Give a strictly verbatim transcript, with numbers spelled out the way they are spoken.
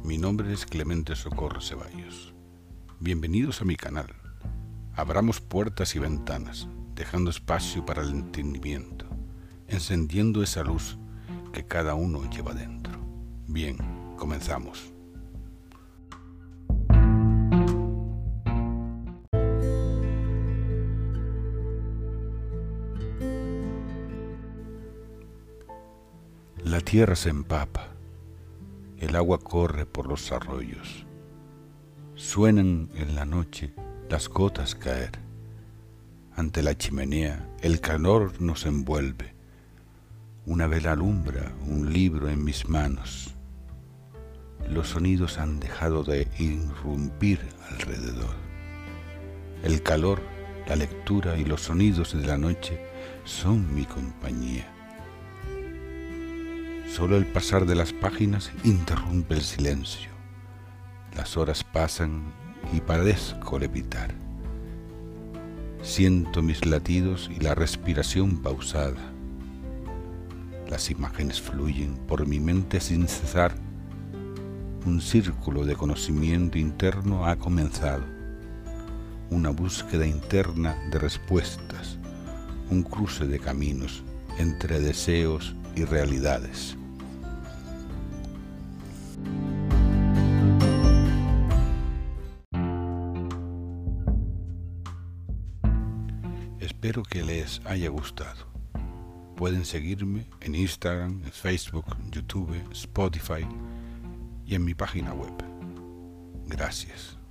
mi nombre es Clemente Socorro Ceballos. Bienvenidos a mi canal. Abramos puertas y ventanas, dejando espacio para el entendimiento, encendiendo esa luz que cada uno lleva dentro. Bien, comenzamos. La tierra se empapa, el agua corre por los arroyos, suenan en la noche las gotas caer, ante la chimenea el calor nos envuelve, una vela alumbra un libro en mis manos, los sonidos han dejado de irrumpir alrededor, el calor, la lectura y los sonidos de la noche son mi compañía. Solo el pasar de las páginas interrumpe el silencio. Las horas pasan y parezco levitar. Siento mis latidos y la respiración pausada. Las imágenes fluyen por mi mente sin cesar. Un círculo de conocimiento interno ha comenzado. Una búsqueda interna de respuestas. Un cruce de caminos entre deseos y realidades. Espero que les haya gustado. Pueden seguirme en Instagram, Facebook, YouTube, Spotify y en mi página web. Gracias.